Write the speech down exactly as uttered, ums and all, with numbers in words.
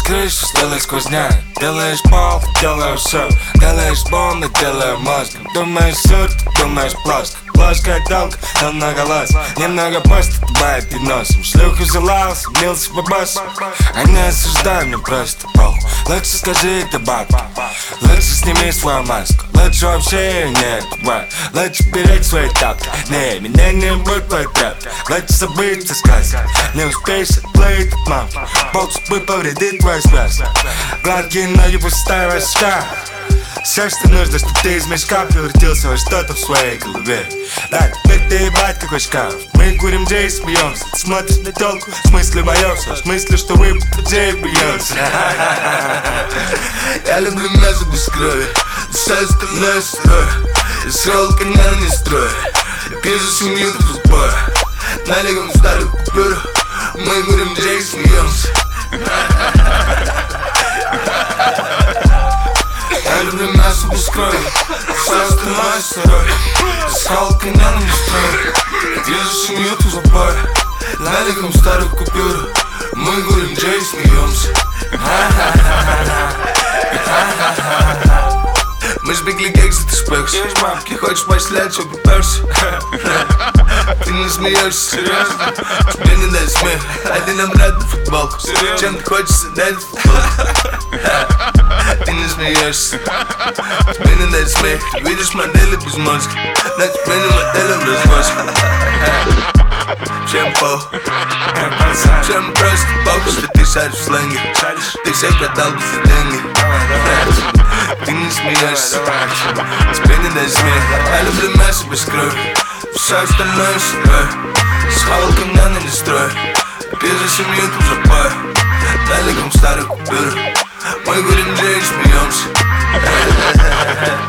крышу, сделай сквозняк. Делаешь пол, делаю все. Делаешь бомбы, делаю мозг. Думаешь суд, думаешь плоско. Плоская толка, но много лос. Немного пост, бывает и носом. Шлюху залался, мился по боссу. А не осуждай меня просто, пол. Лучше скажи это баб. Лучше сними свою маску. Лучше вообще не бывает. Лучше беречь свои тапки. Не, меня не будет твой трап. Лучше забыть сказки. Не успеешь отплыть от мамки. Бог судьбы повредит твою связь. Гладкие ноги, пустая башка. Все, что нужно, чтобы ты из мешка превратился во что-то в своей голове. Да, теперь ты ебать какой шкаф. Мы курим джей, смеемся. Ты смотришь на телку, в смысле боешься. В смысле, что вы джей бьется. Я люблю мясо без крови. Все остальное строй. Я срал коня, не строй. Пью за семью до футбола. Налегаем старую купюру. Мы курим джей, смеемся. Я люблю мясо без крови. Все остальное сырое. Срал коня, но не строй. Пью за семью до футбола. Налегаем старую купюру. Мы курим джей, смеемся. Мы сбегли кексы, ты шпекся. Ты хочешь пошлять, что попёрся. Ты не смеешься, серьезно? Тебе не дай смех. Один обратно футболку. Чем ты хочешь дать футболку? Ты не смеешься. Тебе не дай смех. Ты видишь модели без мозга. Но тебе не модели в развозке. Всем пол. Всем просто похуй, что ты шаришь в сленге. Ты всех продал бы за деньги. Ты не смеешься. Тебе не дай смех. Я люблю мясо без крови. Все остальное сырое. Схавал коня, но не строй. Пью за семью, тут запой. Налегаем старую купюру. Мы курим джей, смеемся.